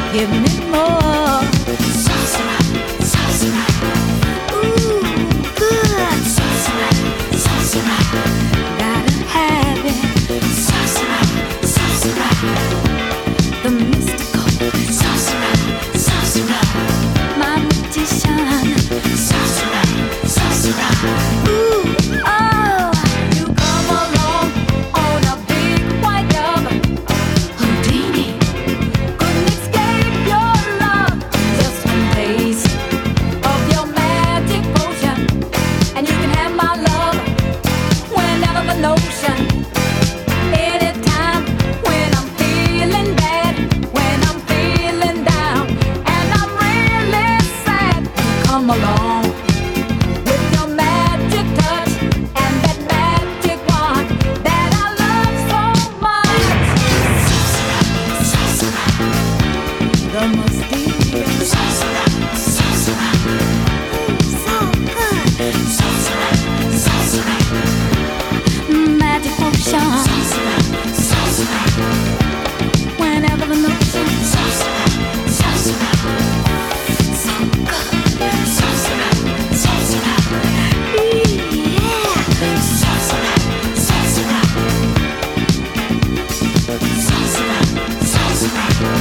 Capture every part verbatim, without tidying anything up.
Give me more. Sorcerer, sorcerer. Ooh, good. Sorcerer, sorcerer. Gotta have it. Sorcerer, sorcerer. The mystical sorcerer, sorcerer. My magician. Sorcerer, sorcerer. Ooh, oh. You come along on a big white dove. Houdini. Couldn't escape your love. Just one taste of your magic potion, and you can have my love whenever the notion. Anytime when I'm feeling bad, when I'm feeling down, and I'm really sad. Come along with your magic touch and that magic wand that I love so much. Sorcerer, sorcerer. The mysterious sorcerer, sorcerer. So good. Sorcerer, sorcerer. Magic potion. Sorcerer, sorcerer. Whenever the notion. Sorcerer, sorcerer. So good. Sorcerer, sorcerer. Yeah. Sorcerer, sorcerer. Sorcerer, sorcerer.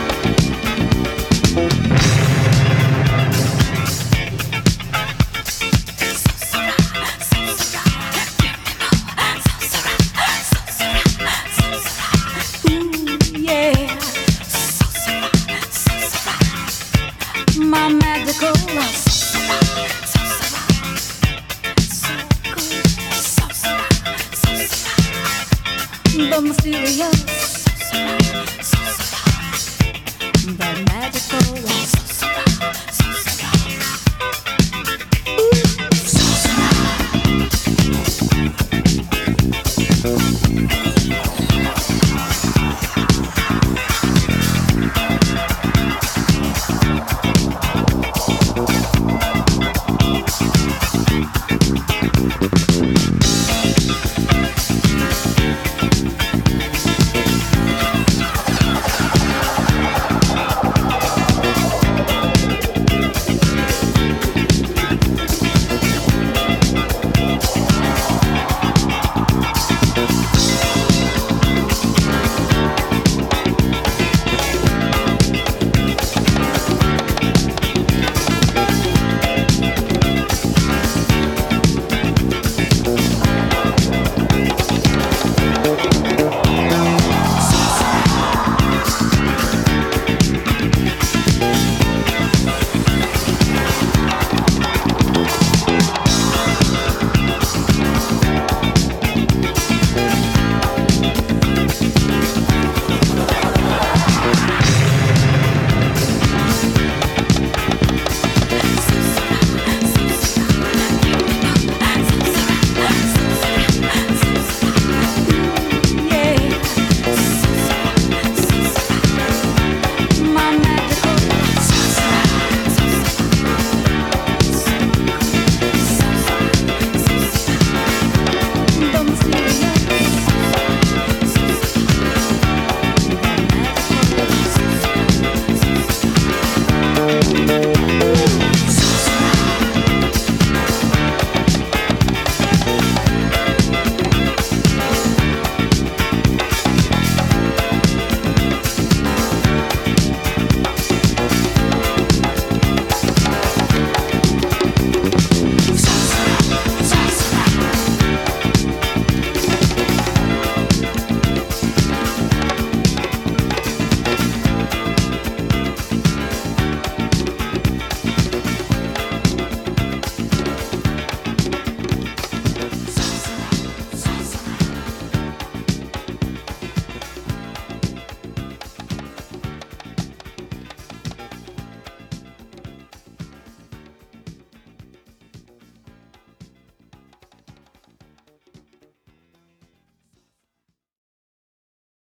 My magical the mysterious the magical